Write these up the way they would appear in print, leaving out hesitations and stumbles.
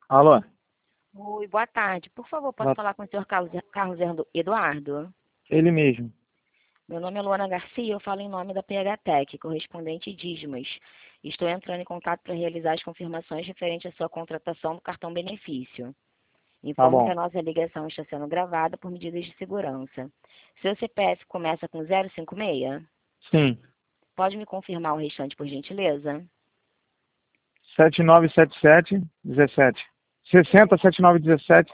Alô? Oi, boa tarde. Por favor, posso Boa- falar com o senhor Carlos Eduardo? Ele mesmo. Meu nome é Luana Garcia, eu falo em nome da PHTEC, correspondente Dízimos. Estou entrando em contato para realizar as confirmações referentes à sua contratação do cartão benefício. Tá Informo que bom. a nossa ligação está sendo gravada por medidas de segurança. Seu CPF começa com 056? Sim. Pode me confirmar o restante, por gentileza? 7977-17. 60-7917.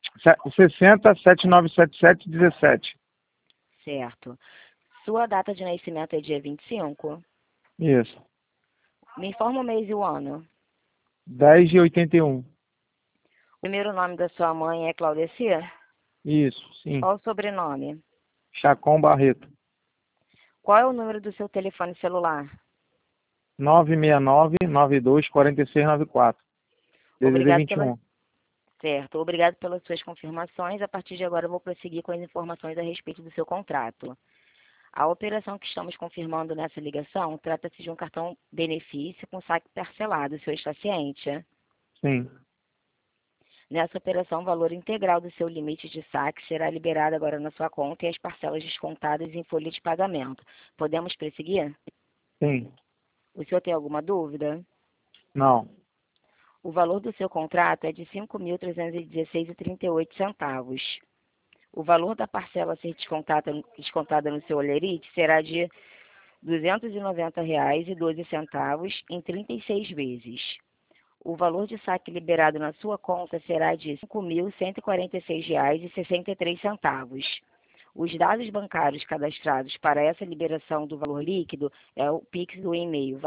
60-7977-17. Certo. Sua data de nascimento é dia 25? Isso. Me informa o mês e o ano. 10 de 81. O primeiro nome da sua mãe é Claudecia? Isso, sim. Qual o sobrenome? Chacon Barreto. Qual é o número do seu telefone celular? 969-92-4694. DDD Obrigado pela... 21. Certo. Obrigado pelas suas confirmações. A partir de agora eu vou prosseguir com as informações a respeito do seu contrato. A operação que estamos confirmando nessa ligação trata-se de um cartão benefício com saque parcelado. O senhor está ciente? Sim. Nessa operação, o valor integral do seu limite de saque será liberado agora na sua conta e as parcelas descontadas em folha de pagamento. Podemos prosseguir? Sim. O senhor tem alguma dúvida? Não. O valor do seu contrato é de R$ 5.316,38. O valor da parcela a ser descontada no seu Olerite será de R$ 290,12 em 36 vezes. O valor de saque liberado na sua conta será de R$ 5.146,63. Os dados bancários cadastrados para essa liberação do valor líquido é o Pix do e-mail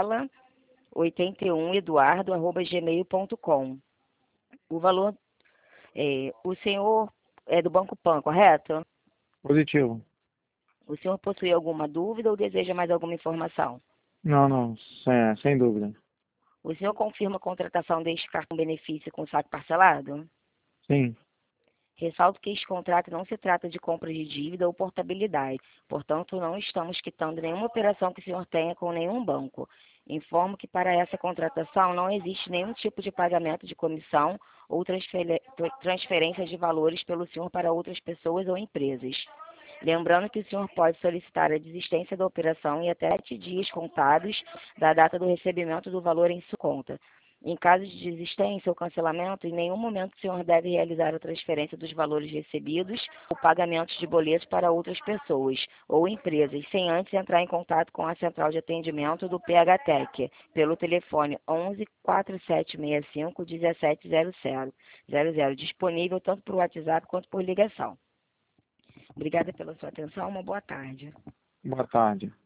varela81eduardo@gmail.com. O valor, o senhor é do Banco Pan, correto? Positivo. O senhor possui alguma dúvida ou deseja mais alguma informação? Não, não. Sem dúvida. O senhor confirma a contratação deste cartão benefício com saque parcelado? Sim. Ressalto que este contrato não se trata de compra de dívida ou portabilidade, portanto, não estamos quitando nenhuma operação que o senhor tenha com nenhum banco. Informo que para essa contratação não existe nenhum tipo de pagamento de comissão ou transferência de valores pelo senhor para outras pessoas ou empresas. Lembrando que o senhor pode solicitar a desistência da operação em até 7 dias contados da data do recebimento do valor em sua conta. Em caso de desistência ou cancelamento, em nenhum momento o senhor deve realizar a transferência dos valores recebidos ou pagamentos de boletos para outras pessoas ou empresas, sem antes entrar em contato com a central de atendimento do PHTEC, pelo telefone 11 4765 1700, disponível tanto por WhatsApp quanto por ligação. Obrigada pela sua atenção, uma boa tarde. Boa tarde.